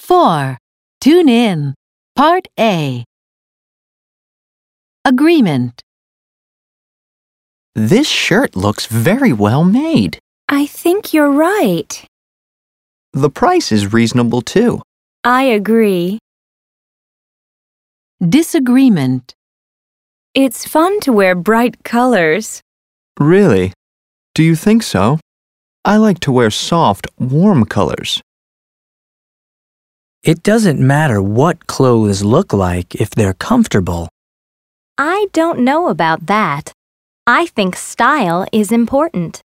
4. Tune in. Part A. Agreement. This shirt looks very well made. I think you're right. The price is reasonable too. I agree. Disagreement. It's fun to wear bright colors. Really? Do you think so? I like to wear soft, warm colors. It doesn't matter what clothes look like if they're comfortable. I don't know about that. I think style is important.